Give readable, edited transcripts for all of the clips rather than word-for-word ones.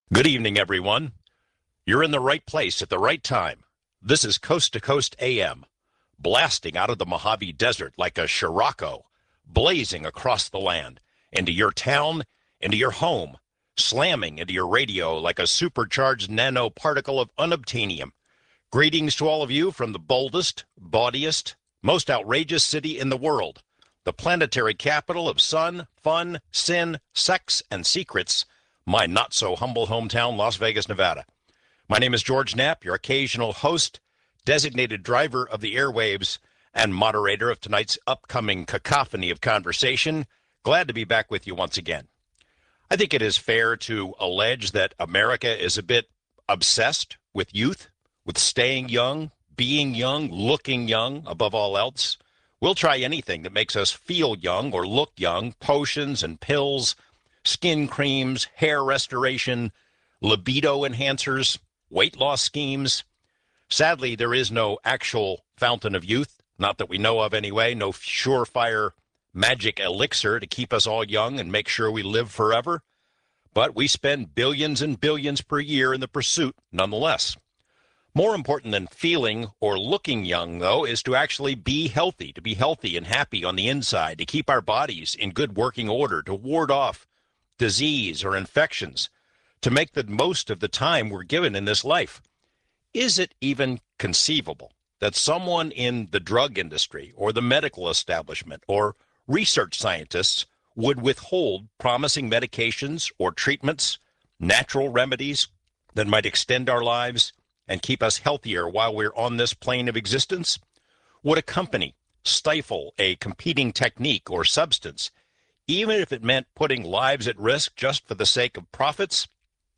Good evening, everyone. You're in the right place at the right time. This is Coast to Coast AM, blasting out of the Mojave Desert like a Scirocco, blazing across the land, into your town, into your home, slamming into your radio like a supercharged nanoparticle of unobtainium. Greetings to all of you from the boldest, bawdiest, most outrageous city in the world, the planetary capital of sun, fun, sin, sex, and secrets, my not-so-humble hometown, Las Vegas, Nevada. My name is George Knapp, your occasional host, designated driver of the airwaves, and moderator of tonight's upcoming cacophony of conversation. Glad to be back with you once again. I think it is fair to allege that America is a bit obsessed with youth, with staying young, being young, looking young, above all else. We'll try anything that makes us feel young or look young, potions and pills, skin creams, hair restoration, libido enhancers, weight loss schemes. Sadly, there is no actual fountain of youth, not that we know of anyway, no surefire magic elixir to keep us all young and make sure we live forever. But we spend billions and billions per year in the pursuit nonetheless. More important than feeling or looking young, though, is to actually be healthy and happy on the inside, to keep our bodies in good working order, to ward off disease or infections, to make the most of the time we're given in this life. Is it even conceivable that someone in the drug industry or the medical establishment or research scientists would withhold promising medications or treatments, natural remedies that might extend our lives and keep us healthier while we're on this plane of existence? Would a company stifle a competing technique or substance, even if it meant putting lives at risk just for the sake of profits?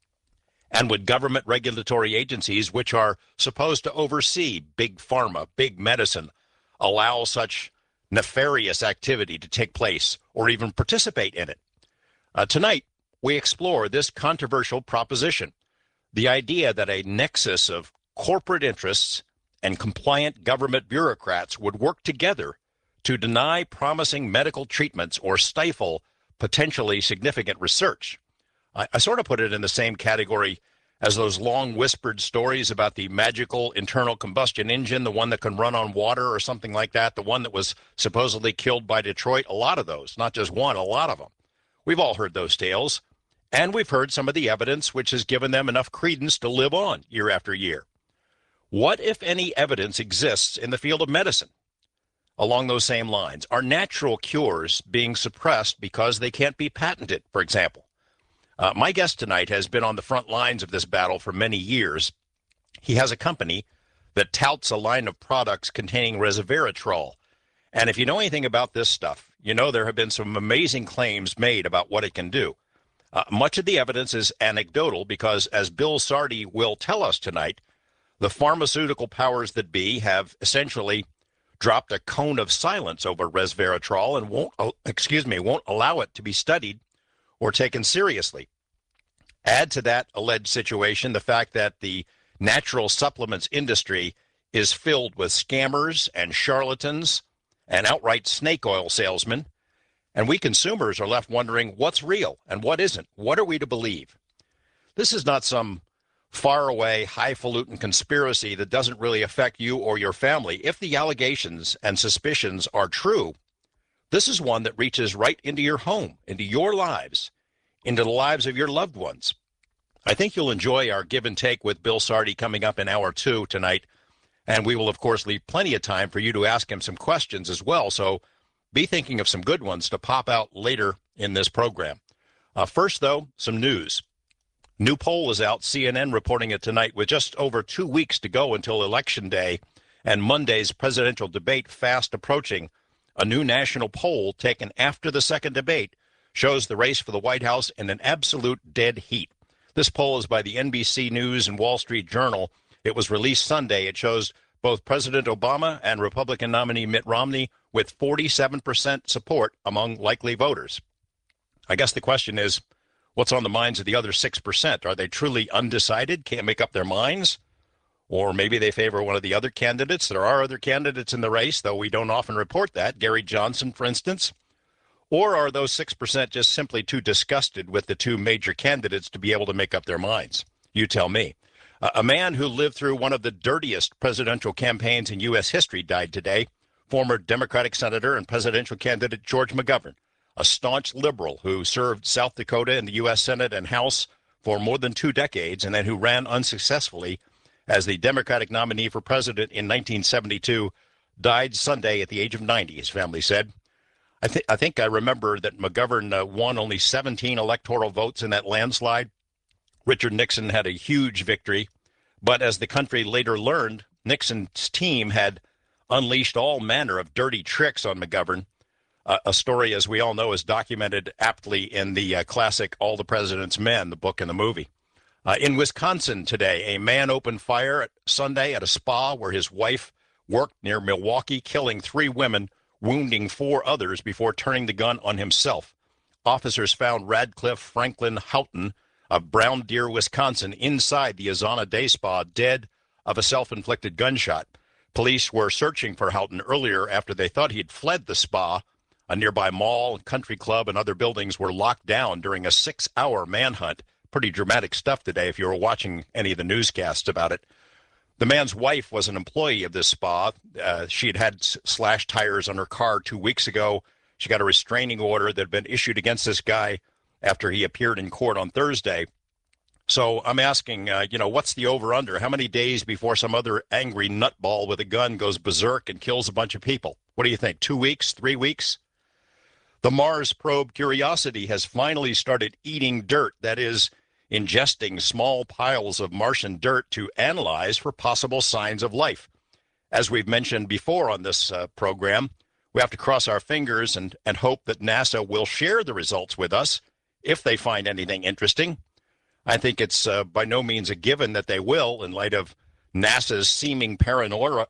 And would government regulatory agencies, which are supposed to oversee big pharma, big medicine, allow such nefarious activity to take place or even participate in it? Tonight, we explore this controversial proposition, the idea that a nexus of corporate interests and compliant government bureaucrats would work together to deny promising medical treatments or stifle potentially significant research. I sort of put it in the same category as those long whispered stories about the magical internal combustion engine, the one that can run on water or something like that, the one that was supposedly killed by Detroit. A lot of those, not just one, a lot of them. We've all heard those tales, and we've heard some of the evidence which has given them enough credence to live on year after year. What, if any, evidence exists in the field of medicine along those same lines? Are natural cures being suppressed because they can't be patented, for example? My guest tonight has been on the front lines of this battle for many years. He has a company that touts a line of products containing resveratrol. And if you know anything about this stuff, you know there have been some amazing claims made about what it can do. Much of the evidence is anecdotal because, as Bill Sardi will tell us tonight, the pharmaceutical powers that be have essentially dropped a cone of silence over resveratrol and won't allow it to be studied or taken seriously. Add to that alleged situation the fact that the natural supplements industry is filled with scammers and charlatans and outright snake oil salesmen, and we consumers are left wondering what's real and what isn't. What are we to believe? This is not some faraway, highfalutin conspiracy that doesn't really affect you or your family. If the allegations and suspicions are true, this is one that reaches right into your home, into your lives, into the lives of your loved ones. I think you'll enjoy our give and take with Bill Sardi coming up in hour 2 tonight, and we will, of course, leave plenty of time for you to ask him some questions as well, so be thinking of some good ones to pop out later in this program. First, though, some news. New poll is out, CNN reporting it tonight, with just over 2 weeks to go until Election Day and Monday's presidential debate fast approaching. A new national poll taken after the second debate shows the race for the White House in an absolute dead heat. This poll is by the NBC News and Wall Street Journal. It was released Sunday. It shows both President Obama and Republican nominee Mitt Romney with 47% support among likely voters. I guess the question is, what's on the minds of the other 6%? Are they truly undecided, can't make up their minds? Or maybe they favor one of the other candidates. There are other candidates in the race, though we don't often report that. Gary Johnson, for instance. Or are those 6% just simply too disgusted with the two major candidates to be able to make up their minds? You tell me. A man who lived through one of the dirtiest presidential campaigns in U.S. history died today. Former Democratic Senator and presidential candidate George McGovern, a staunch liberal who served South Dakota in the U.S. Senate and House for more than 2 decades, and then who ran unsuccessfully as the Democratic nominee for president in 1972, died Sunday at the age of 90, his family said. I think I remember that McGovern won only 17 electoral votes in that landslide. Richard Nixon had a huge victory, but as the country later learned, Nixon's team had unleashed all manner of dirty tricks on McGovern. A story, as we all know, is documented aptly in the classic All the President's Men, the book and the movie. In Wisconsin today, a man opened fire Sunday at a spa where his wife worked near Milwaukee, killing 3 women, wounding 4 others before turning the gun on himself. Officers found Radcliffe Franklin Houghton of Brown Deer, Wisconsin, inside the Azana Day Spa, dead of a self-inflicted gunshot. Police were searching for Houghton earlier after they thought he'd fled the spa. A nearby mall, country club, and other buildings were locked down during a 6-hour manhunt. Pretty dramatic stuff today if you were watching any of the newscasts about it. The man's wife was an employee of this spa. She had slashed tires on her car 2 weeks ago. She got a restraining order that had been issued against this guy after he appeared in court on Thursday. So I'm asking, what's the over-under? How many days before some other angry nutball with a gun goes berserk and kills a bunch of people? What do you think, 2 weeks, 3 weeks? The Mars probe Curiosity has finally started eating dirt, that is, ingesting small piles of Martian dirt to analyze for possible signs of life. As we've mentioned before on this program, we have to cross our fingers and hope that NASA will share the results with us if they find anything interesting. I think it's by no means a given that they will, in light of NASA's seeming paranoia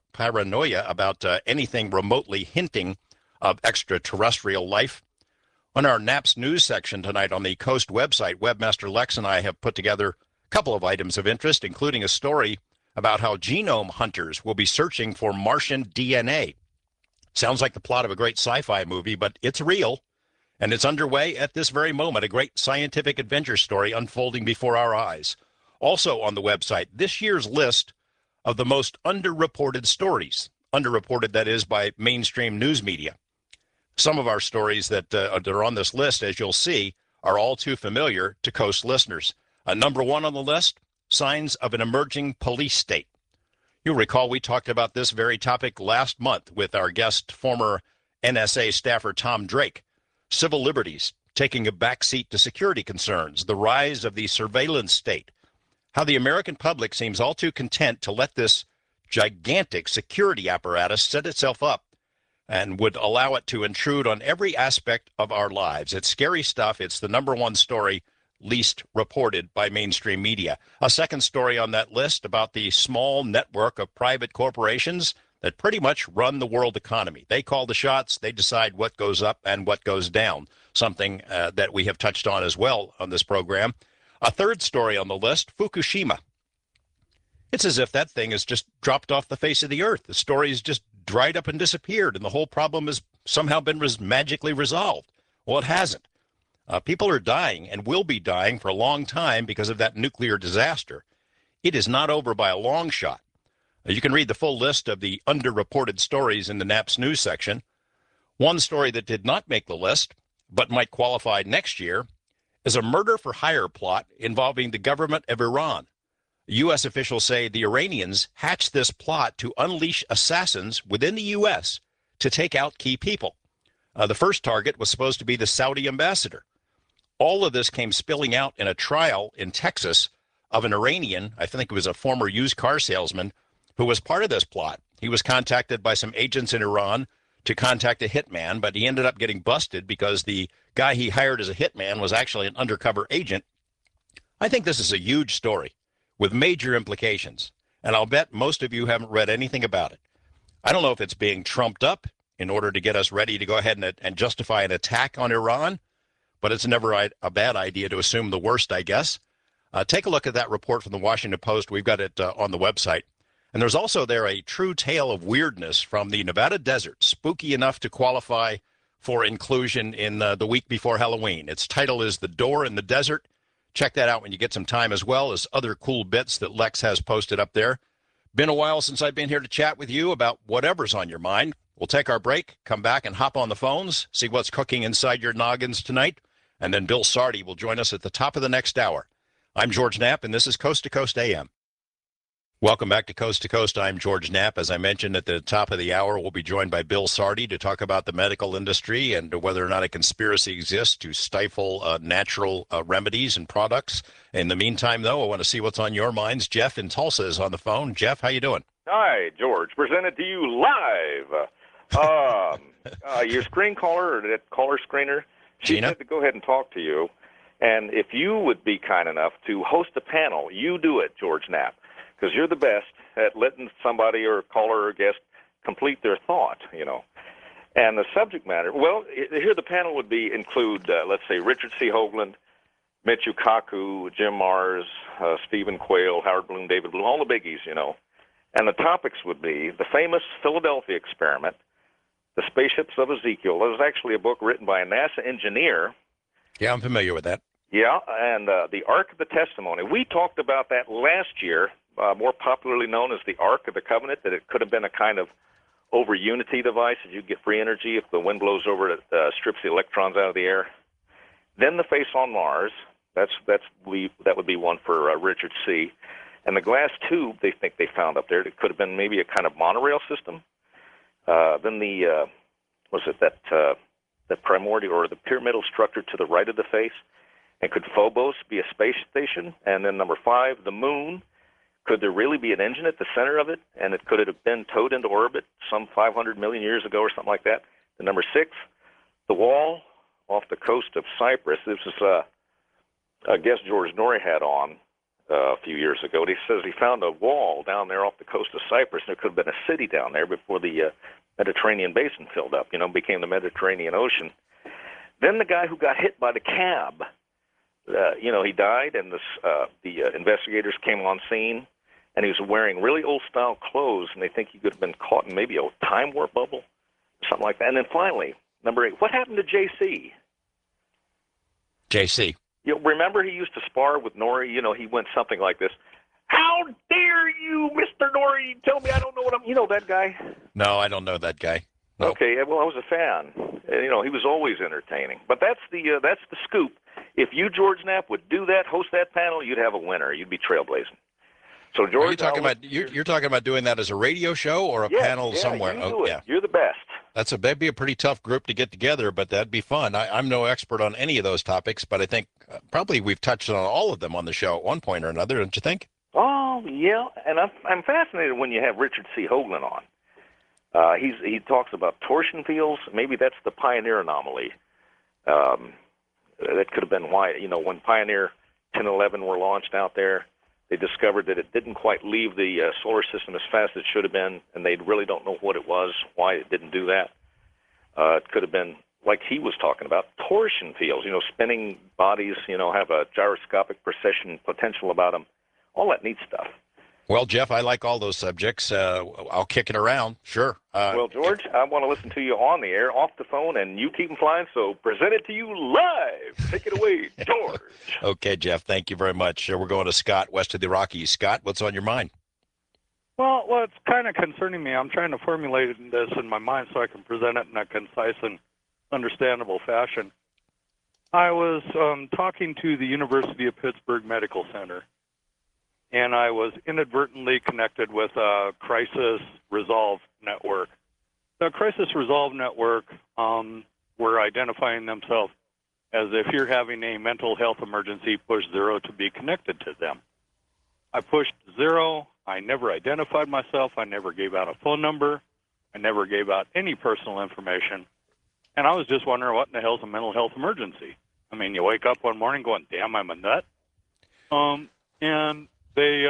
about anything remotely hinting of extraterrestrial life. On our NAPS news section tonight on the Coast website, Webmaster Lex and I have put together a couple of items of interest, including a story about how genome hunters will be searching for Martian DNA. Sounds like the plot of a great sci-fi movie, but it's real, and it's underway at this very moment, a great scientific adventure story unfolding before our eyes. Also on the website, this year's list of the most underreported stories. Underreported, that is, by mainstream news media. Some of our stories that are on this list, as you'll see, are all too familiar to Coast listeners. Number 1 on the list, signs of an emerging police state. You'll recall we talked about this very topic last month with our guest, former NSA staffer Tom Drake. Civil liberties taking a backseat to security concerns, the rise of the surveillance state, how the American public seems all too content to let this gigantic security apparatus set itself up and would allow it to intrude on every aspect of our lives. It's scary stuff. It's the number 1 story least reported by mainstream media. A second story on that list about the small network of private corporations that pretty much run the world economy. They call the shots. They decide what goes up and what goes down, something that we have touched on as well on this program. A third story on the list, Fukushima. It's as if that thing has just dropped off the face of the earth. The story is just dried up and disappeared, and the whole problem has somehow been magically resolved. Well, it hasn't. People are dying and will be dying for a long time because of that nuclear disaster. It is not over by a long shot. You can read the full list of the underreported stories in the NAPS news section. One story that did not make the list, but might qualify next year, is a murder-for-hire plot involving the government of Iran. U.S. officials say the Iranians hatched this plot to unleash assassins within the U.S. to take out key people. The first target was supposed to be the Saudi ambassador. All of this came spilling out in a trial in Texas of an Iranian, I think it was a former used car salesman, who was part of this plot. He was contacted by some agents in Iran to contact a hitman, but he ended up getting busted because the guy he hired as a hitman was actually an undercover agent. I think this is a huge story with major implications, and I'll bet most of you haven't read anything about it. I don't know if it's being trumped up in order to get us ready to go ahead and justify an attack on Iran, but it's never a bad idea to assume the worst, I guess. Take a look at that report from the Washington Post. We've got it on the website. And there's also there a true tale of weirdness from the Nevada desert, spooky enough to qualify for inclusion in the week before Halloween. Its title is The Door in the Desert. Check that out when you get some time, as well as other cool bits that Lex has posted up there. Been a while since I've been here to chat with you about whatever's on your mind. We'll take our break, come back and hop on the phones, see what's cooking inside your noggins tonight, and then Bill Sardi will join us at the top of the next hour. I'm George Knapp, and this is Coast to Coast AM. Welcome back to Coast. I'm George Knapp. As I mentioned at the top of the hour, we'll be joined by Bill Sardi to talk about the medical industry and whether or not a conspiracy exists to stifle natural remedies and products. In the meantime, though, I want to see what's on your minds. Jeff in Tulsa is on the phone. Jeff, how you doing? Hi, George. Presented to you live. Your screen caller, or that caller screener, she Gina? said to go ahead and talk to you. And if you would be kind enough to host a panel, you do it, George Knapp, because you're the best at letting somebody or caller or guest complete their thought, you know. And the subject matter, well, here the panel would include, let's say, Richard C. Hoagland, Michio Kaku, Jim Mars, Stephen Quayle, Howard Bloom, David Bloom, all the biggies, you know. And the topics would be the famous Philadelphia experiment, the spaceships of Ezekiel. There was actually a book written by a NASA engineer. Yeah, I'm familiar with that. Yeah, and the Ark of the Testimony. We talked about that last year, more popularly known as the Ark of the Covenant, that it could have been a kind of over-unity device that you'd get free energy if the wind blows over it, strips the electrons out of the air. Then the Face on Mars. That would be one for Richard C. And the glass tube they think they found up there, it could have been maybe a kind of monorail system. Then the primordial or the pyramidal structure to the right of the face. And could Phobos be a space station? And then number 5, the moon. Could there really be an engine at the center of it? And could it have been towed into orbit some 500 million years ago or something like that? And number 6, the wall off the coast of Cyprus. This is a guest George Norrie had on a few years ago. He says he found a wall down there off the coast of Cyprus. There could have been a city down there before the Mediterranean basin filled up, became the Mediterranean Ocean. Then the guy who got hit by the cab, he died, and the investigators came on scene, and he was wearing really old-style clothes, and they think he could have been caught in maybe a time warp bubble, something like that. And then finally, number 8, what happened to J.C.? J.C. Remember he used to spar with Norrie? He went something like this. How dare you, Mr. Norrie, tell me I don't know what I'm... You know that guy? No, I don't know that guy. No. Okay, well, I was a fan. He was always entertaining. But that's the scoop. If you, George Knapp, would do that, host that panel, you'd have a winner. You'd be trailblazing. So, George, you're talking about doing that as a radio show or a panel somewhere? You do it. Yeah, you're the best. That'd be a pretty tough group to get together, but that'd be fun. I'm no expert on any of those topics, but I think probably we've touched on all of them on the show at one point or another, don't you think? Oh yeah, and I'm fascinated when you have Richard C. Hoagland on. He talks about torsion fields. Maybe that's the Pioneer anomaly. That could have been why, when Pioneer 10 and 11 were launched out there, they discovered that it didn't quite leave the solar system as fast as it should have been, and they really don't know what it was, why it didn't do that. It could have been, like he was talking about, torsion fields, spinning bodies, have a gyroscopic precession potential about them, all that neat stuff. Well, Jeff, I like all those subjects. I'll kick it around. Sure. Well, George, I want to listen to you on the air, off the phone, and you keep them flying, so present it to you live. Take it away, George. Okay, Jeff, thank you very much. We're going to Scott, west of the Rockies. Scott, what's on your mind? Well, it's kind of concerning me. I'm trying to formulate this in my mind so I can present it in a concise and understandable fashion. I was talking to the University of Pittsburgh Medical Center, and I was inadvertently connected with a Crisis Resolve Network. The Crisis Resolve Network were identifying themselves as if you're having a mental health emergency, push 0 to be connected to them. I pushed 0. I never identified myself. I never gave out a phone number. I never gave out any personal information. And I was just wondering, what in the hell is a mental health emergency? I mean, you wake up one morning going, damn, I'm a nut. And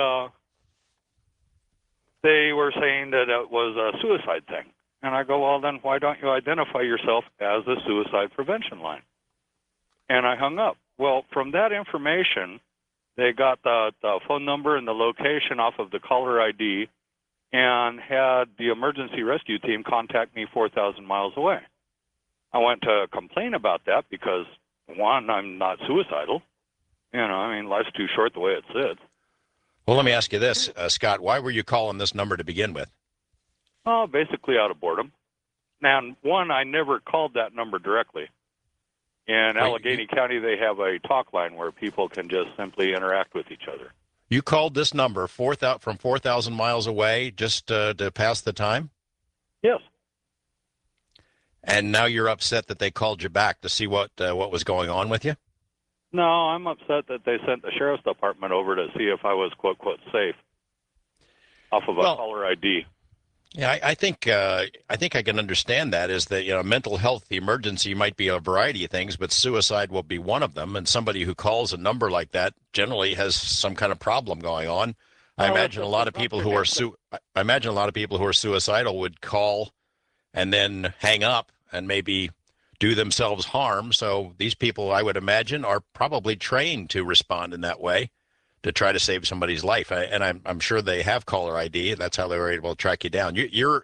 they were saying that it was a suicide thing. And I go, well, then why don't you identify yourself as a suicide prevention line? And I hung up. Well, from that information, they got the phone number and the location off of the caller ID and had the emergency rescue team contact me 4,000 miles away. I went to complain about that because, one, I'm not suicidal. I mean, life's too short the way it sits. Well, let me ask you this, Scott. Why were you calling this number to begin with? Oh, basically out of boredom. And one, I never called that number directly. In Allegheny County, they have a talk line where people can just simply interact with each other. You called this number from 4,000 miles away just to pass the time? Yes. And now you're upset that they called you back to see what was going on with you? No, I'm upset that they sent the sheriff's department over to see if I was, quote, quote, safe off of a caller ID. Yeah, I think I can understand that. Is that mental health emergency might be a variety of things, but suicide will be one of them. And somebody who calls a number like that generally has some kind of problem going on. I imagine a lot of people who are suicidal would call and then hang up and maybe do themselves harm. So these people, I would imagine, are probably trained to respond in that way to try to save somebody's life. And I'm sure they have caller ID. That's how they were able to track you down. You're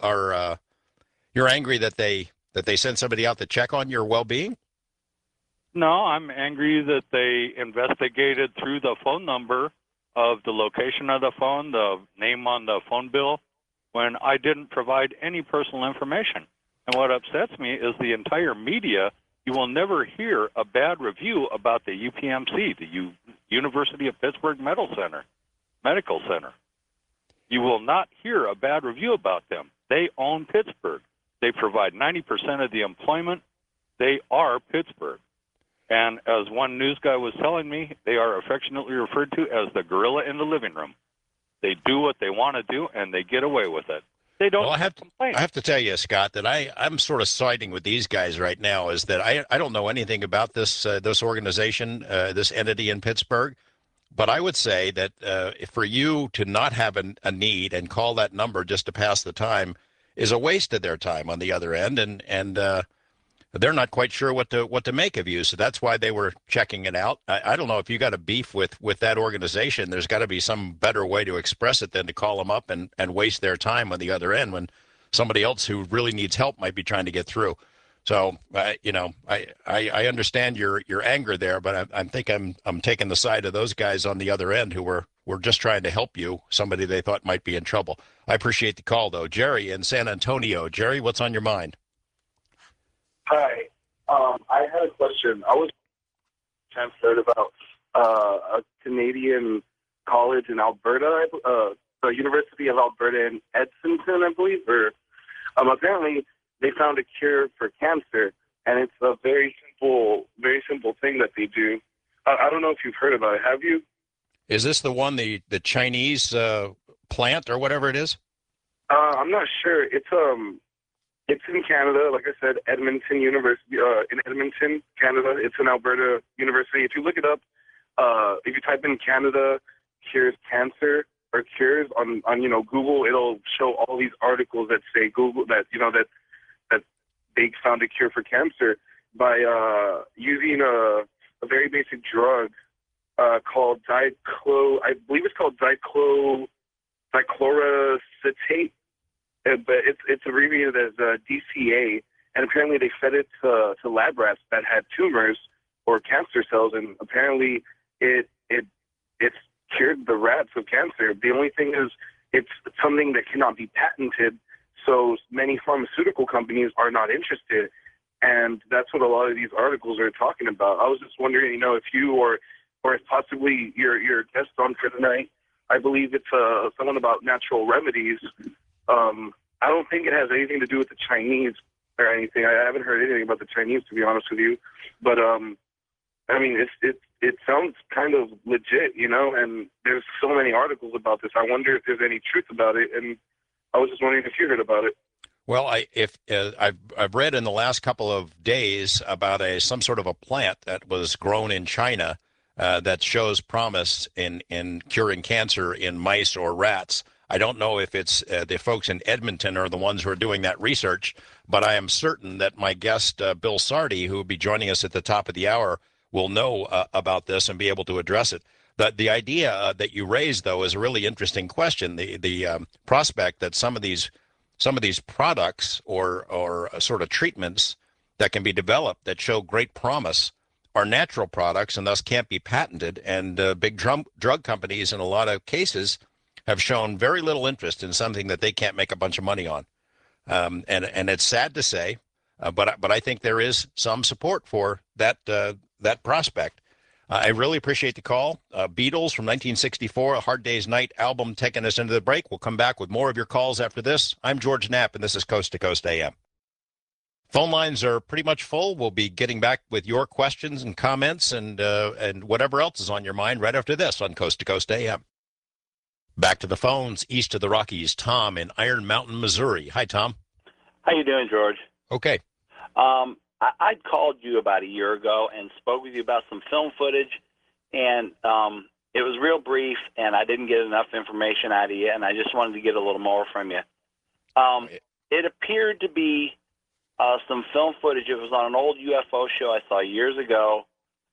angry that they sent somebody out to check on your well-being? No, I'm angry that they investigated through the phone number of the location of the phone, the name on the phone bill, when I didn't provide any personal information. And what upsets me is the entire media. You will never hear a bad review about the UPMC, the University of Pittsburgh Medical Center. You will not hear a bad review about them. They own Pittsburgh. They provide 90% of the employment. They are Pittsburgh. And as one news guy was telling me, they are affectionately referred to as the gorilla in the living room. They do what they want to do, and they get away with it. They don't complain. I have to tell you, Scott, that I'm sort of siding with these guys right now. Is that I don't know anything about this organization, this entity in Pittsburgh, but I would say that for you to not have a need and call that number just to pass the time is a waste of their time on the other end, and they're not quite sure what to make of you. So that's why they were checking it out. I don't know if you got a beef with that organization. There's got to be some better way to express it than to call them up and waste their time on the other end when somebody else who really needs help might be trying to get through. So, I understand your anger there, but I think I'm taking the side of those guys on the other end who were just trying to help you, somebody they thought might be in trouble. I appreciate the call, though. Jerry in San Antonio. Jerry, what's on your mind? Hi. I had a question. I was transferred about a Canadian college in Alberta, the University of Alberta in Edmonton, I believe. Or apparently they found a cure for cancer, and it's a very simple thing that they do. I don't know if you've heard about it. Have you? Is this the one, the Chinese plant or whatever it is? I'm not sure. It's in Canada, like I said, Edmonton University, in Edmonton, Canada. It's an Alberta University. If you look it up, if you type in Canada cures cancer or cures on Google, it'll show all these articles that say that they found a cure for cancer by using a very basic drug called I believe it's called dichloroacetate. But it's abbreviated as DCA, and apparently they fed it to lab rats that had tumors or cancer cells, and apparently it's cured the rats of cancer. The only thing is it's something that cannot be patented, so many pharmaceutical companies are not interested, and that's what a lot of these articles are talking about. I was just wondering, if you or if possibly your guest on for the night, I believe it's someone about natural remedies. I don't think it has anything to do with the Chinese or anything. I haven't heard anything about the Chinese, to be honest with you. But I mean, it sounds kind of legit, and there's so many articles about this. I wonder if there's any truth about it, and I was just wondering if you heard about it. Well, I've read in the last couple of days about some sort of a plant that was grown in China that shows promise in curing cancer in mice or rats. I don't know if it's the folks in Edmonton are the ones who are doing that research, but I am certain that my guest, Bill Sardi, who will be joining us at the top of the hour, will know about this and be able to address it. The idea that you raised, though, is a really interesting question. The prospect that some of these products or sort of treatments that can be developed that show great promise are natural products and thus can't be patented. And big drug companies in a lot of cases have shown very little interest in something that they can't make a bunch of money on. And it's sad to say, but I think there is some support for that prospect. I really appreciate the call. Beatles from 1964, A Hard Day's Night album taking us into the break. We'll come back with more of your calls after this. I'm George Knapp, and this is Coast to Coast AM. Phone lines are pretty much full. We'll be getting back with your questions and comments and whatever else is on your mind right after this on Coast to Coast AM. Back to the phones east of the Rockies. Tom in Iron Mountain, Missouri. Hi, Tom. How you doing, George? Okay. I'd called you about a year ago and spoke with you about some film footage, and it was real brief, and I didn't get enough information out of you, and I just wanted to get a little more from you. It appeared to be some film footage. It was on an old UFO show I saw years ago.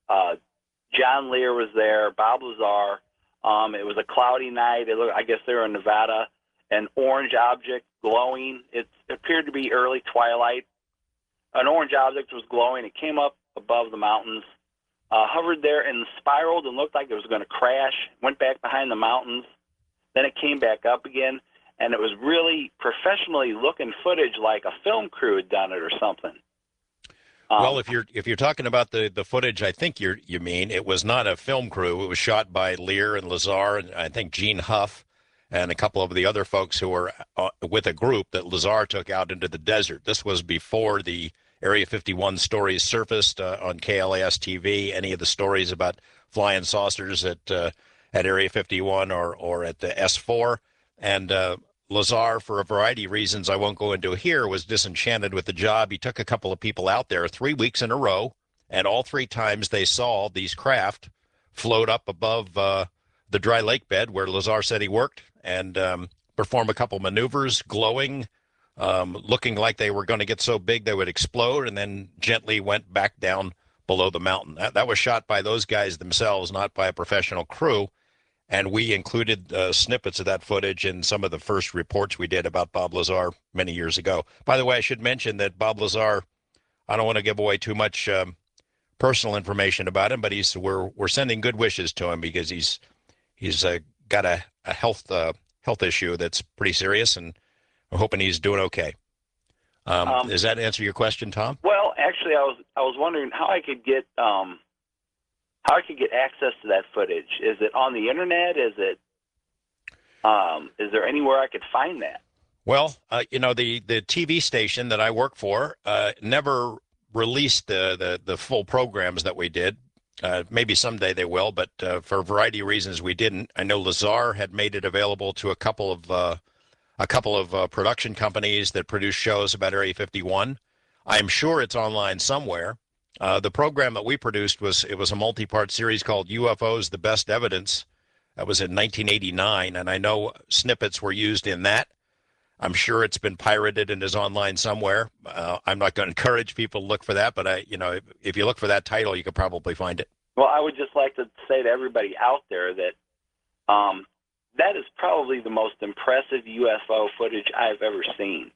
John Lear was there, Bob Lazar. It was a cloudy night. I guess they were in Nevada. An orange object glowing. It appeared to be early twilight. An orange object was glowing. It came up above the mountains, hovered there and spiraled and looked like it was going to crash, went back behind the mountains. Then it came back up again, and it was really professionally looking footage like a film crew had done it or something. Well, if you're talking about the footage, I think you mean, it was not a film crew. It was shot by Lear and Lazar and I think Gene Huff and a couple of the other folks who were with a group that Lazar took out into the desert. This was before the Area 51 stories surfaced on KLAS TV. Any of the stories about flying saucers at Area 51 or at the S4. And Lazar, for a variety of reasons I won't go into here, was disenchanted with the job. He took a couple of people out there 3 weeks in a row, and all three times they saw these craft float up above the dry lake bed where Lazar said he worked and perform a couple maneuvers, glowing, looking like they were going to get so big they would explode, and then gently went back down below the mountain. That was shot by those guys themselves, not by a professional crew. And we included snippets of that footage in some of the first reports we did about Bob Lazar many years ago. By the way, I should mention that Bob Lazar, I don't want to give away too much personal information about him, but we're sending good wishes to him because he's got a health issue that's pretty serious, and we're hoping he's doing okay. Does that answer your question, Tom? Well, actually, I was wondering how I could get access to that footage. Is it on the internet? Is there anywhere I could find that? Well, the TV station that I work for never released the full programs that we did. Maybe someday they will, but for a variety of reasons we didn't. I know Lazar had made it available to a couple of production companies that produce shows about Area 51. I'm sure it's online somewhere. The program that we produced was a multi-part series called UFOs: The Best Evidence. That was in 1989, and I know snippets were used in that. I'm sure it's been pirated and is online somewhere. I'm not going to encourage people to look for that, but if you look for that title, you could probably find it. Well, I would just like to say to everybody out there that that is probably the most impressive UFO footage I've ever seen.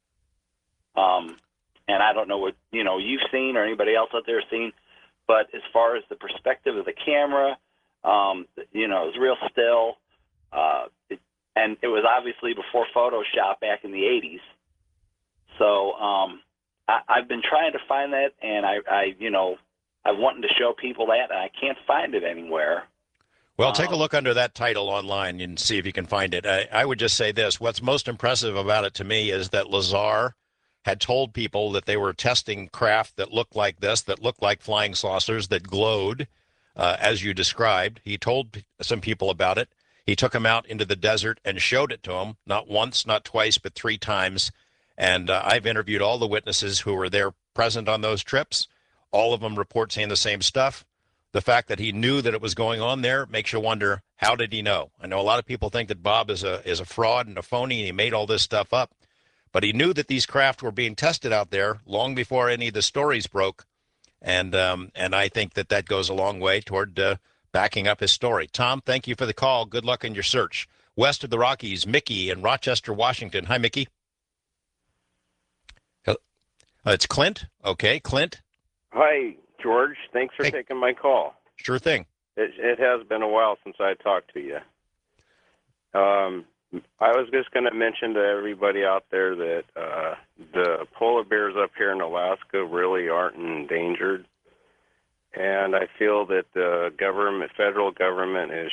And I don't know what you've seen or anybody else out there seen, but as far as the perspective of the camera, it was real still, and it was obviously before Photoshop back in the 80s. So I've been trying to find that, and I'm wanting to show people that, and I can't find it anywhere. Well, take a look under that title online and see if you can find it. I would just say this: what's most impressive about it to me is that Lazar had told people that they were testing craft that looked like this, that looked like flying saucers, that glowed, as you described. He told some people about it. He took them out into the desert and showed it to them, not once, not twice, but 3 times. And I've interviewed all the witnesses who were there present on those trips. All of them report saying the same stuff. The fact that he knew that it was going on there makes you wonder, how did he know? I know a lot of people think that Bob is a fraud and a phony, and he made all this stuff up. But he knew that these craft were being tested out there long before any of the stories broke, and I think that goes a long way toward backing up his story. Tom, thank you for the call. Good luck in your search. West of the Rockies, Mickey in Rochester, Washington. Hi, Mickey. It's Clint. Okay, Clint. Hi, George. Thanks for Hey. taking my call. Sure thing. It has been a while since I talked to you. I was just going to mention to everybody out there that the polar bears up here in Alaska really aren't endangered. And I feel that the federal government is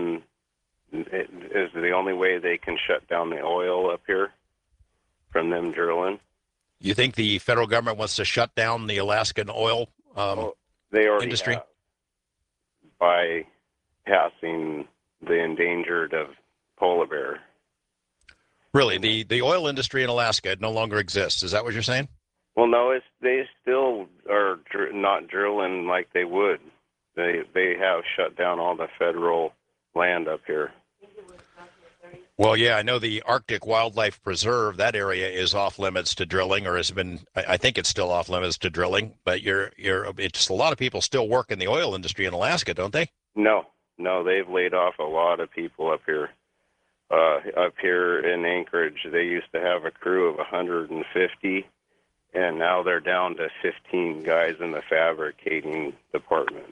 is the only way they can shut down the oil up here from them drilling. You think the federal government wants to shut down the Alaskan oil They already industry? have by passing the endangered of polar bear. Really, the oil industry in Alaska no longer exists. Is that what you're saying? Well, no, they still are not drilling like they would. They have shut down all the federal land up here. Well, yeah, I know the Arctic Wildlife Preserve, that area is off limits to drilling, or has been, I think it's still off limits to drilling, but it's a lot of people still work in the oil industry in Alaska, don't they? No, they've laid off a lot of people up here. Up here in Anchorage, they used to have a crew of 150, and now they're down to 15 guys in the fabricating department.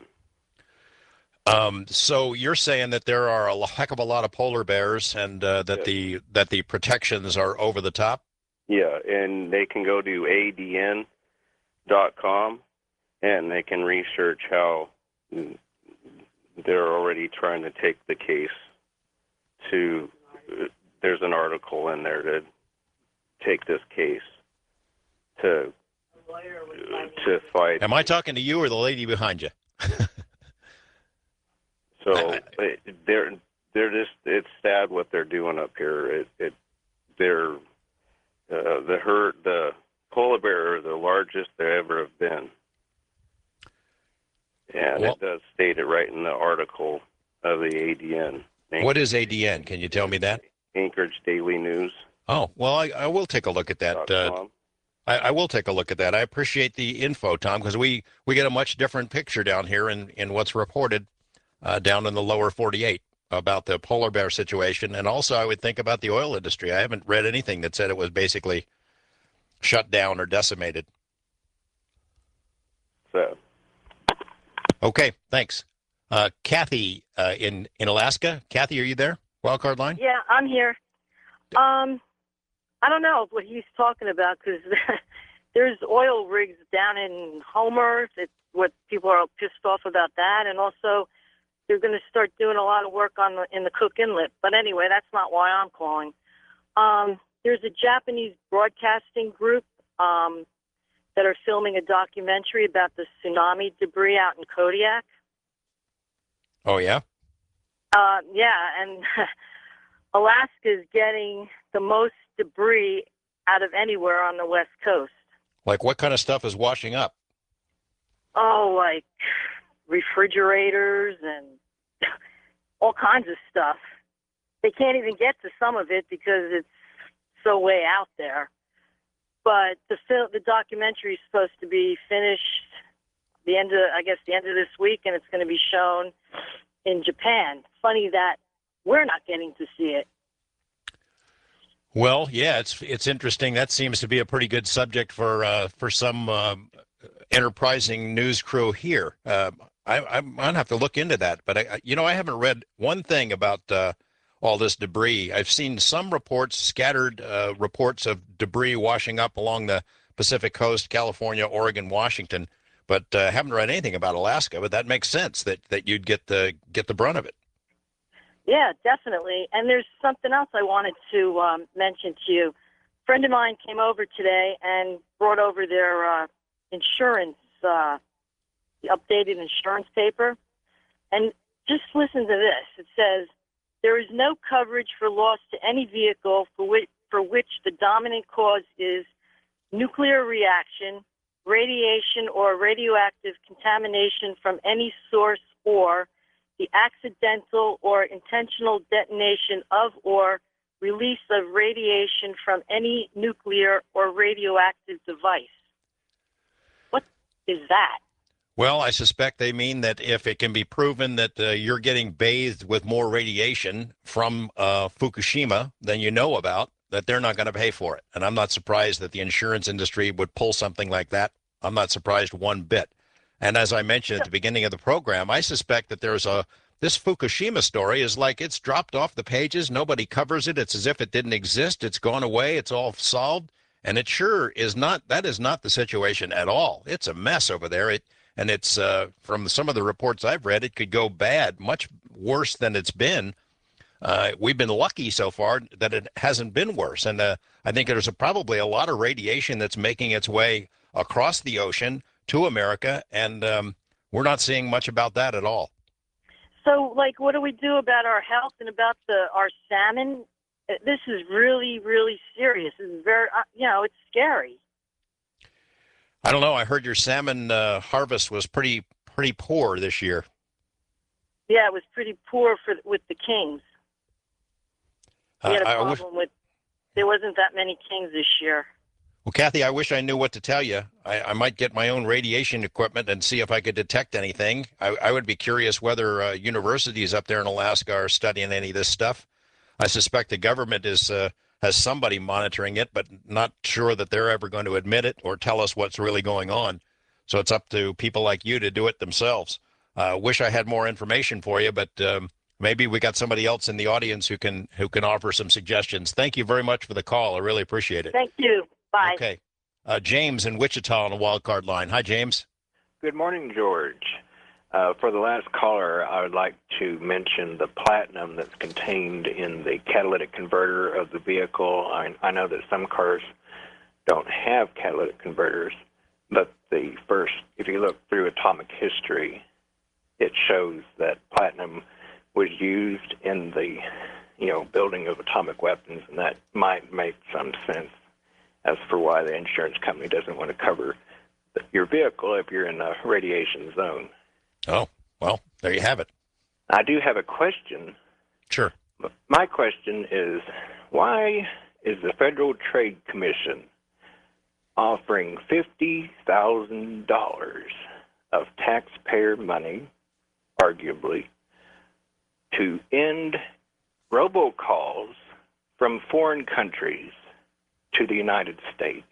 So you're saying that there are a heck of a lot of polar bears, and that the protections are over the top? Yeah, and they can go to adn.com, and they can research how they're already trying to take the case to. There's an article in there to take this case to fight. Am I talking to you or the lady behind you? So they're just, it's sad what they're doing up here. The polar bear are the largest there ever have been, and it does state it right in the article of the ADN. What is ADN? Can you tell me that? Anchorage Daily News. Oh, well, I will take a look at that. I will take a look at that. I appreciate the info, Tom, because we get a much different picture down here in what's reported down in the lower 48 about the polar bear situation. And also, I would think about the oil industry. I haven't read anything that said it was basically shut down or decimated. So. Okay, thanks. Kathy in Alaska. Kathy, are you there? Wildcard line? Yeah, I'm here. I don't know what he's talking about because there's oil rigs down in Homer. It's what people are pissed off about that, and also they're going to start doing a lot of work in the Cook Inlet. But anyway, that's not why I'm calling. There's a Japanese broadcasting group that are filming a documentary about the tsunami debris out in Kodiak. Oh, yeah? Yeah, and Alaska is getting the most debris out of anywhere on the West Coast. Like what kind of stuff is washing up? Oh, like refrigerators and all kinds of stuff. They can't even get to some of it because it's so way out there. But the documentary is supposed to be finished the end of this week, and it's going to be shown in Japan. Funny that we're not getting to see it. Well, yeah, it's interesting. That seems to be a pretty good subject for some enterprising news crew here. I'm gonna have to look into that. But I haven't read one thing about all this debris. I've seen some reports, scattered reports of debris washing up along the Pacific Coast, California, Oregon, Washington. But haven't read anything about Alaska. But that makes sense that you'd get the brunt of it. Yeah, definitely. And there's something else I wanted to mention to you. A friend of mine came over today and brought over their insurance, the updated insurance paper. And just listen to this. It says, there is no coverage for loss to any vehicle for which the dominant cause is nuclear reaction, radiation or radioactive contamination from any source, or the accidental or intentional detonation of or release of radiation from any nuclear or radioactive device. What is that? Well, I suspect they mean that if it can be proven that you're getting bathed with more radiation from Fukushima than you know about, that they're not going to pay for it. And I'm not surprised that the insurance industry would pull something like that. I'm not surprised one bit. And as I mentioned at the beginning of the program, I suspect that this Fukushima story is like it's dropped off the pages. Nobody covers it. It's as if it didn't exist. It's gone away. It's all solved. And it sure is not. That is not the situation at all. It's a mess over there. It's from some of the reports I've read, it could go bad, much worse than it's been. We've been lucky so far that it hasn't been worse. And I think there's probably a lot of radiation that's making its way across the ocean to America, and we're not seeing much about that at all. So, like, what do we do about our health and about our salmon? This is really, really serious. It's very, it's scary. I don't know. I heard your salmon harvest was pretty poor this year. Yeah, it was pretty poor with the kings. We had a problem with there wasn't that many kings this year. Well, Kathy, I wish I knew what to tell you. I might get my own radiation equipment and see if I could detect anything. I would be curious whether universities up there in Alaska are studying any of this stuff. I suspect the government has somebody monitoring it, but not sure that they're ever going to admit it or tell us what's really going on. So it's up to people like you to do it themselves. Wish I had more information for you, but maybe we got somebody else in the audience who can offer some suggestions. Thank you very much for the call. I really appreciate it. Thank you. Bye. Okay. James in Wichita on a wild card line. Hi, James. Good morning, George. For the last caller, I would like to mention the platinum that's contained in the catalytic converter of the vehicle. I know that some cars don't have catalytic converters, but if you look through atomic history, it shows that platinum was used in the building of atomic weapons, and that might make some sense as for why the insurance company doesn't want to cover your vehicle if you're in a radiation zone. Oh, well, there you have it. I do have a question. Sure. My question is, why is the Federal Trade Commission offering $50,000 of taxpayer money, arguably, to end robocalls from foreign countries to the United States?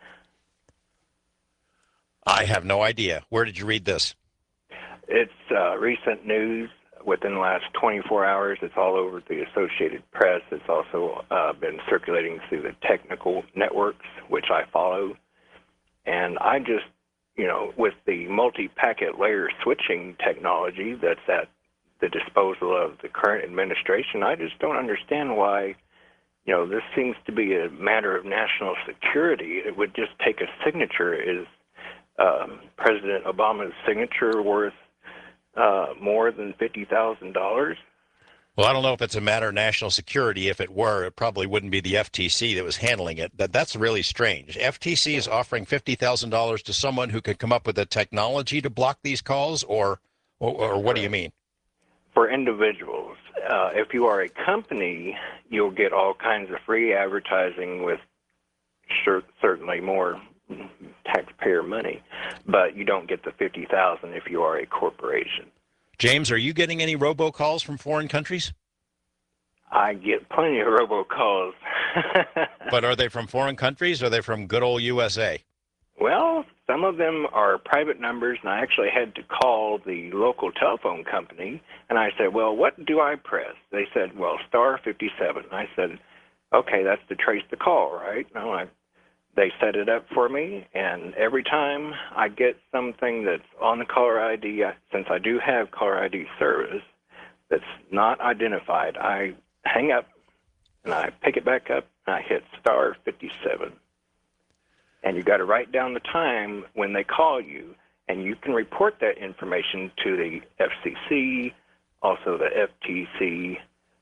I have no idea. Where did you read this? It's recent news within the last 24 hours. It's all over the Associated Press. It's also been circulating through the technical networks, which I follow. And I just, with the multi-packet layer switching technology that's at the disposal of the current administration, I just don't understand why. This seems to be a matter of national security. It would just take a signature. Is President Obama's signature worth more than $50,000? Well, I don't know if it's a matter of national security. If it were, it probably wouldn't be the FTC that was handling it. That's really strange. FTC is offering $50,000 to someone who could come up with the technology to block these calls, or what do you mean? For individuals. If you are a company, you'll get all kinds of free advertising with certainly more taxpayer money, but you don't get the $50,000 if you are a corporation. James, are you getting any robocalls from foreign countries? I get plenty of robocalls. But are they from foreign countries, or are they from good old USA? Well, some of them are private numbers, and I actually had to call the local telephone company, and I said, well, what do I press? They said, well, star 57. I said, okay, that's to trace the call, right? No, they set it up for me, and every time I get something that's on the caller ID, since I do have caller ID service that's not identified, I hang up, and I pick it back up, and I hit star 57. And you got to write down the time when they call you, and you can report that information to the FCC, also the FTC,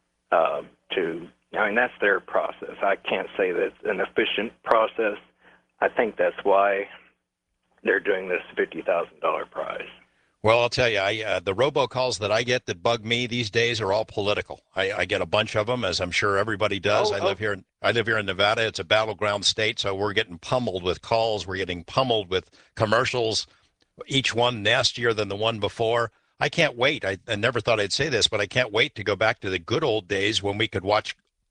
that's their process. I can't say that's an efficient process. I think that's why they're doing this $50,000 prize. Well, I'll tell you, the robocalls that I get that bug me these days are all political. I get a bunch of them, as I'm sure everybody does. I live here in Nevada. It's a battleground state, so we're getting pummeled with calls. We're getting pummeled with commercials, each one nastier than the one before. I can't wait. I never thought I'd say this, but I can't wait to go back to the good old days when we could watch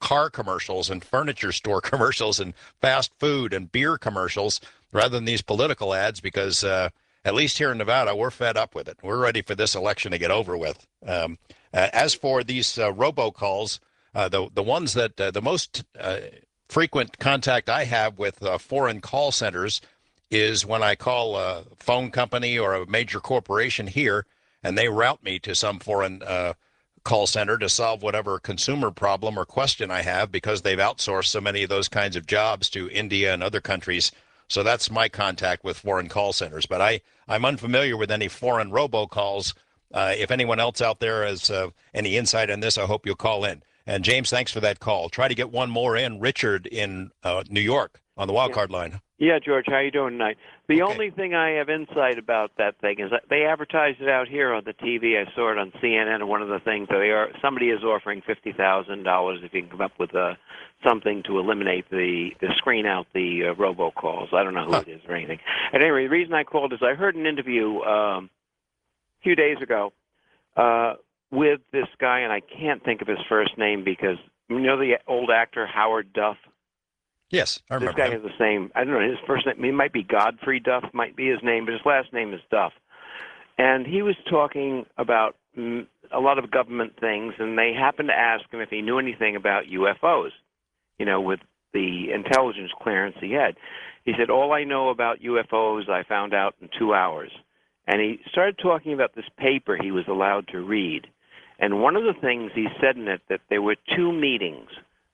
car commercials and furniture store commercials and fast food and beer commercials rather than these political ads, because at least here in Nevada, we're fed up with it. We're ready for this election to get over with. As for these robocalls, the ones that the most frequent contact I have with foreign call centers is when I call a phone company or a major corporation here, and they route me to some foreign call center to solve whatever consumer problem or question I have, because they've outsourced so many of those kinds of jobs to India and other countries. So that's my contact with foreign call centers. But I'm unfamiliar with any foreign robocalls. If anyone else out there has any insight on this, I hope you'll call in. And James, thanks for that call. Try to get one more in. Richard in New York on the wildcard line. Yeah, George, how you doing tonight? The only thing I have insight about that thing is that they advertised it out here on the TV. I saw it on CNN, and one of the things that somebody is offering $50,000 if you can come up with something to eliminate to screen out the robocalls. I don't know who it is or anything. At any rate, the reason I called is I heard an interview a few days ago with this guy, and I can't think of his first name because you know the old actor Howard Duff. Yes, I remember. This guy has the same. I don't know his first name. It might be Godfrey Duff, might be his name, but his last name is Duff. And he was talking about a lot of government things, and they happened to ask him if he knew anything about UFOs. You know, with the intelligence clearance he had, he said, "All I know about UFOs, I found out in 2 hours." And he started talking about this paper he was allowed to read. And one of the things he said in it that there were two meetings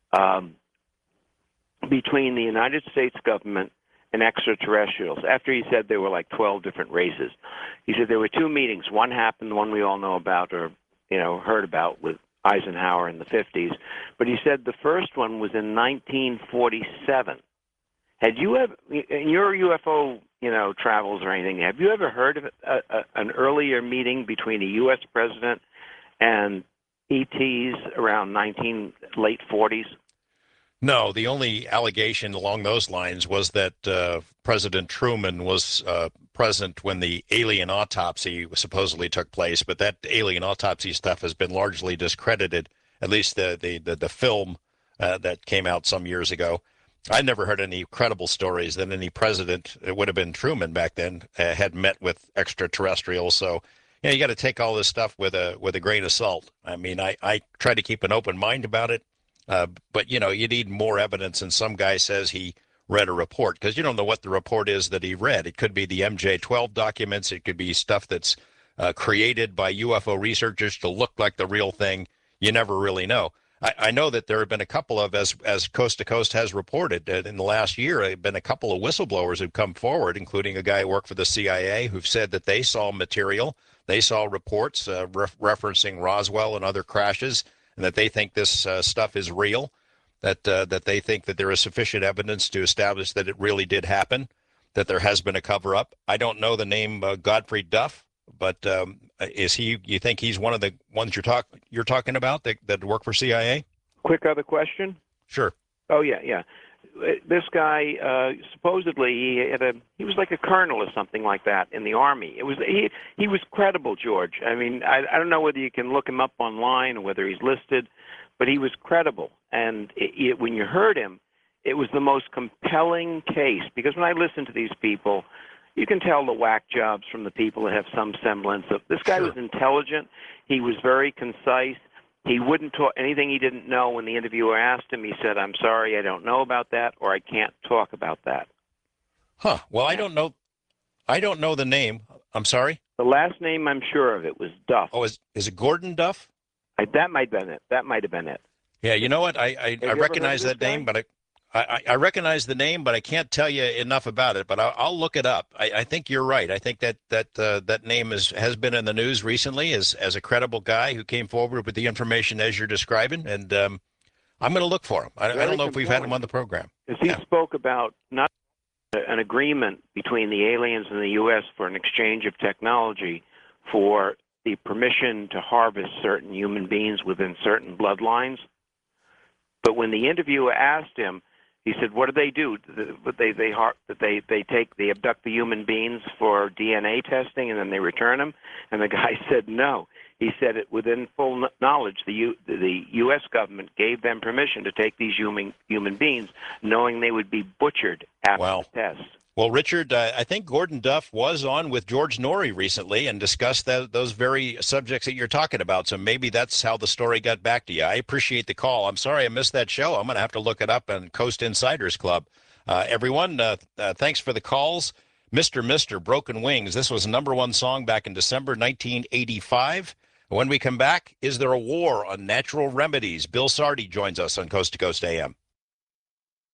between the United States government and extraterrestrials. After he said there were like 12 different races, he said there were two meetings. One happened, the one we all know about or heard about with Eisenhower in the 50s. But he said the first one was in 1947. Had you ever, in your UFO travels or anything, have you ever heard of an earlier meeting between a U.S. president and ETs around late 40s? No, the only allegation along those lines was that President Truman was present when the alien autopsy supposedly took place, but that alien autopsy stuff has been largely discredited, at least the film that came out some years ago. I never heard any credible stories that any president, it would have been Truman back then, had met with extraterrestrials. So, you got to take all this stuff with a grain of salt. I mean, I try to keep an open mind about it. But, you need more evidence. And some guy says he read a report, because you don't know what the report is that he read. It could be the MJ-12 documents. It could be stuff that's created by UFO researchers to look like the real thing. You never really know. I know that there have been a couple of, as Coast to Coast has reported, in the last year, there have been a couple of whistleblowers who've come forward, including a guy who worked for the CIA, who've said that they saw material. They saw reports referencing Roswell and other crashes, and that they think this stuff is real, that they think that there is sufficient evidence to establish that it really did happen, that there has been a cover-up. I don't know the name Godfrey Duff, but is he? You think he's one of the ones you're talking about that work for CIA? Quick other question? Sure. Oh yeah. This guy supposedly he was like a colonel or something like that in the Army. He was credible, George. I mean, I don't know whether you can look him up online or whether he's listed, but he was credible. And when you heard him, it was the most compelling case, because when I listen to these people, you can tell the whack jobs from the people that have some semblance of. This guy was intelligent. He was very concise. He wouldn't talk anything he didn't know. When the interviewer asked him, he said, "I'm sorry, I don't know about that," or "I can't talk about that." Huh. Well, I don't know the name. I'm sorry? The last name, I'm sure of it, was Duff. Oh, is it Gordon Duff? That might have been it. That might have been it. Yeah, you know what? I recognize that name, but I recognize the name, but I can't tell you enough about it. But I'll look it up. I think you're right. I think that name has been in the news recently as a credible guy who came forward with the information as you're describing, and I'm going to look for him. I don't know if we've had him on the program. He spoke about not an agreement between the aliens and the U.S. for an exchange of technology for the permission to harvest certain human beings within certain bloodlines. But when the interviewer asked him, he said, "What do they do? They abduct the human beings for DNA testing and then they return them?" And the guy said, "No." He said it within full knowledge. The U.S. government gave them permission to take these human beings, knowing they would be butchered after the test. Well, Richard, I think Gordon Duff was on with George Norrie recently and discussed those very subjects that you're talking about. So maybe that's how the story got back to you. I appreciate the call. I'm sorry I missed that show. I'm going to have to look it up on Coast Insiders Club. Everyone, thanks for the calls. Mr. Broken Wings. This was #1 song back in December 1985. When we come back, is there a war on natural remedies? Bill Sardi joins us on Coast to Coast AM.